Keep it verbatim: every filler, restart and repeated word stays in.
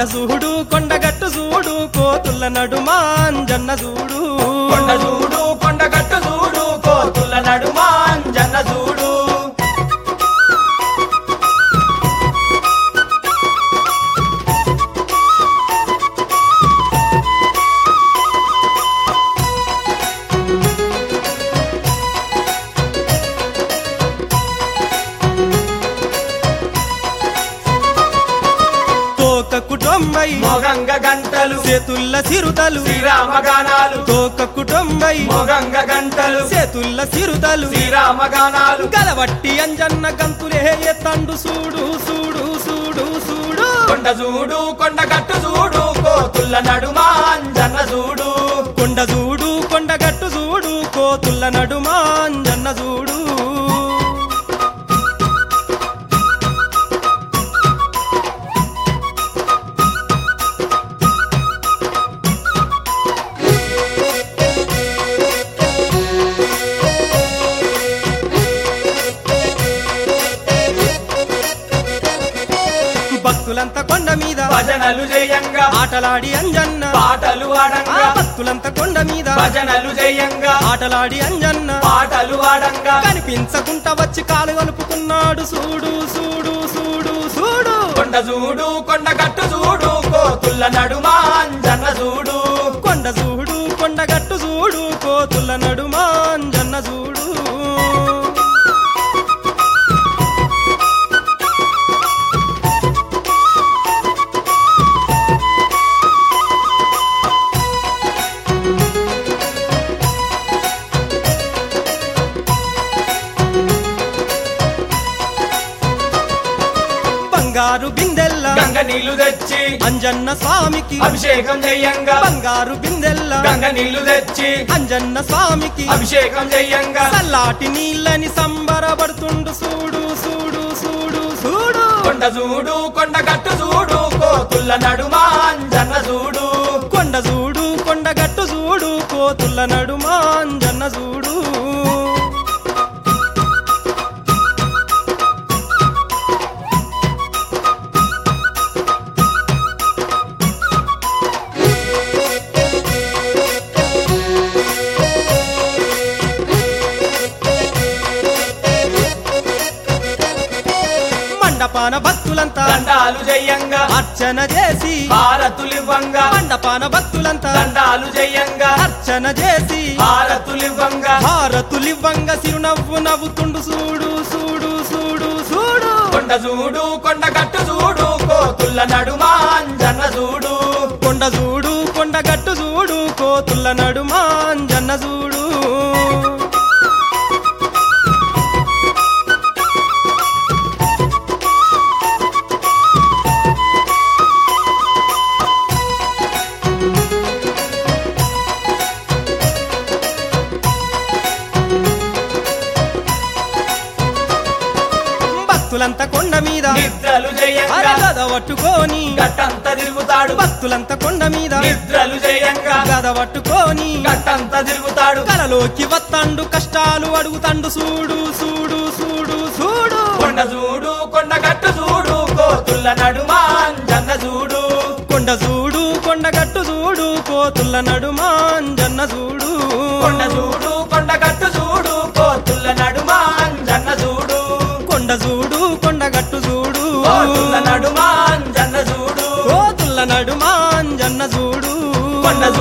కొండ చూడు కొండగట్టు చూడు కోతుల నడుమా అంజన్న చూడు కొండ చూడు కొండగట్టు చూడు కోతుల నడుమా అంజన్న చూడు కుటుంబై మొగంగ గంటలు చేతుల్ల సిరుతలు శ్రీరామ గానాలు తోక కుటుంబై మొగంగ గంటలు చేతుల్ల సిరుతలు శ్రీరామ గానాలు గలవట్టి అంజన్న గంతులే ఎత్తండు చూడు చూడు చూడు చూడు కొండ చూడు కొండగట్టు చూడు కోతుల నడుమా అంజన్న చూడు కొండ చూడు కొండగట్టు చూడు కోతుల నడుమా అంజన్న చూడు భక్తులంతా కొండ మీద భజనలు జయంగా ఆటలాడి అంజన్న పాటలు ఆ ఆడంగా భక్తులంతా కొండ మీద భజనలు జయంగా ఆటలాడి అంజన్న పాటలు ఆడంగా కనిపించకుండా వచ్చి కాలు కలుపుకున్నాడు చూడు చూడు చూడు చూడు కొండ చూడు కొండగట్టు చూడు కోతుల నడుమా అంజన్న చూడు కొండ చూడు కొండగట్టు చూడు కోతుల నడుమా అంజన్న చూడు బంగారు బిందెల్ల గంగ నీళ్లు తెచ్చి అంజన్న స్వామికి అభిషేకం జయంగా బంగారు బిందెల్ల గంగ నీళ్లు తెచ్చి అంజన్న స్వామికి అభిషేకం జయంగా చల్లాటి నీళ్ళని సంబరపడుతుండు చూడు చూడు చూడు చూడు కొండ చూడు కొండగట్టు చూడు కోతుల నడుమా అంజన్న చూడు కొండ చూడు కొండగట్టు చూడు కోతుల నడుమా అంజన్న చూడు మండపాన భక్తులంతా దండాలు జయంగా అర్చన చేసి హారతులివ్వంగా మండపాన భక్తులంతా దండాలు జయంగా అర్చన చేసి హారతులివ్వంగా హారతులివ్వంగా చిరునవ్వు నవ్వుతుండు చూడు చూడు చూడు చూడు కొండ చూడు కొండగట్టు చూడు కోతుల నడుమా అంజన్న చూడు కొండ చూడు కొండగట్టు చూడు కోతుల నడుమా అంజన్న చూడు భక్తులంతా కొండ మీద నిద్రలు జయంగా గద పట్టుకొని గట్టంత తిరుగుతాడు భక్తులంతా కొండ మీద నిద్రలు జయంగా గద పట్టుకొని గట్టంత తిరుగుతాడు కలలోకి వత్తండు కష్టాలు అడుగుతండు చూడు చూడు చూడు చూడు కొండ చూడు కొండగట్టు చూడు కోతుల నడుమా అంజన్న చూడు కొండ చూడు కొండగట్టు చూడు కోతుల నడుమా అంజన్న చూడు కొండ చూడు కొండగట్టు చూడు కోతుల నడుమా అంజన్న చూడు కొండ చూడు కొండగట్టు చూడు కోతుల నడుమా అంజన్న చూడు కోతుల నడుమా అంజన్న చూడు కొండ